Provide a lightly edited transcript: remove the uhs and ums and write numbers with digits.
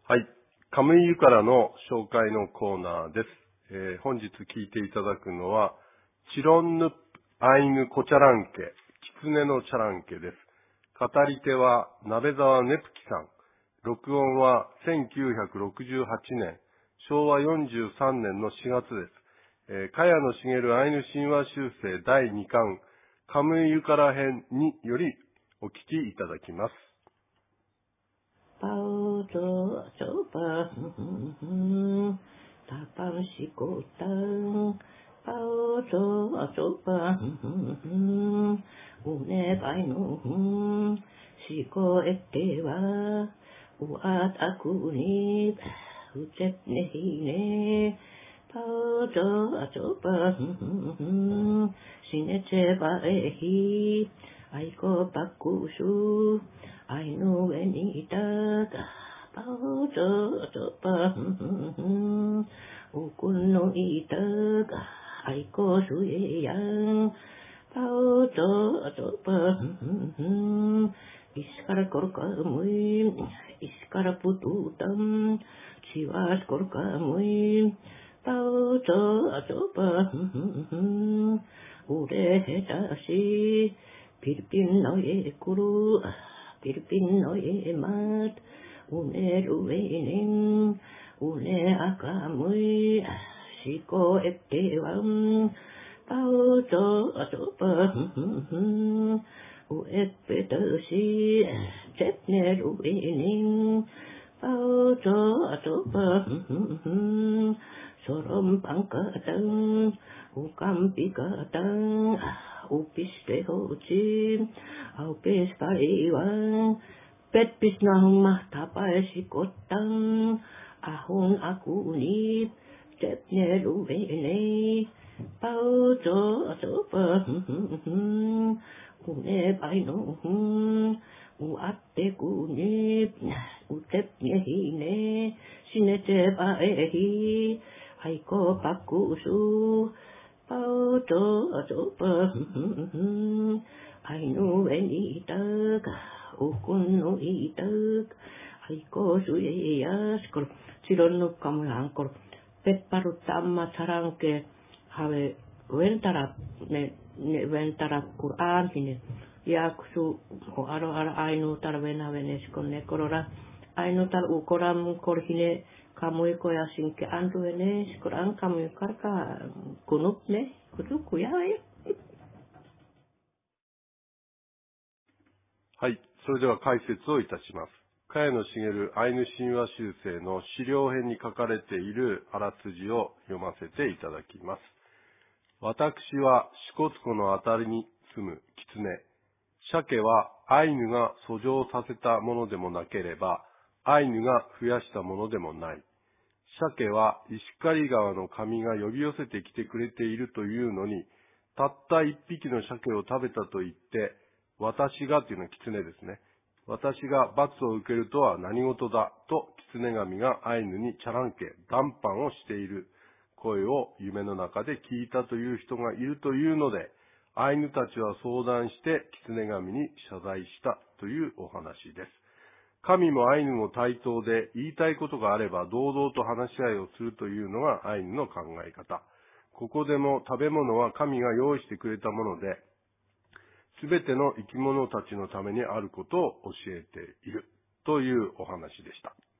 はい。カムイユからの紹介のコーナーです。本日聞いていただくのは、チロンヌプアイヌコチャランケ、キツネのチャランケです。語り手は、鍋沢ネプキさん。録音は1968年、昭和43年の4月です。茅野茂アイヌ神話修正第2巻、カムイユから編によりお聞きいただきます。 パウゾーチョパンタパンシコタンパウゾーチョパンウネバイノシコエテワウアタクニウチェネヒネパウゾーチョパンシネチェバエヒアイコパクシュアイノエニタカパウチョチョパウクノイタカアイコスエヤンパウチョチョパイスカラコルカムイイスカラプトゥタンチワスコルカムイパウチョチョパウレヘタシピルピンノエクルPilipino emat, une ruening, une akamui, siko etevam, pauto atopa, uet petasi, jetne ruening, pauto atopa, sorom pangkatang, ukam pikatang, upiste hoci, aupes pariwang, pet pisnahumah tapai sikotang, ahun aku nip, cepne ruwene, pauto atopa, une paino, uate kunip, utepne hine, sinete paehi, aiko pakusu, pauto atopa, ainu enitag, ukunu itag, aiko suyeyas, kor silonu kamulangkor, pet parutama sarangke, have ventara, ne ventara Quran hine, yaksu, o aro ara ainu tar vena veneskon ne korora, ainu tar ukoram kor hine, kamu iko yasin ke andu ene, Quran kamu karka kunup ne, kutuku yaえ。 はい。それでは解説をいたします。茅野茂アイヌ神話修正の資料編に書かれているあらすじを読ませていただきます。私は支笏湖のあたりに住む狐。鮭はアイヌが遡上させたものでもなければ、アイヌが増やしたものでもない。鮭は石狩川の神が呼び寄せてきてくれているというのに、たった一匹の鮭を食べたと言って、私がというのは狐ですね。私が罰を受けるとは何事だと狐神がアイヌにチャランケ、談判をしている声を夢の中で聞いたという人がいるというので、アイヌたちは相談して狐神に謝罪したというお話です。神もアイヌも対等で言いたいことがあれば堂々と話し合いをするというのがアイヌの考え方。ここでも食べ物は神が用意してくれたもので、すべての生き物たちのためにあることを教えているというお話でした。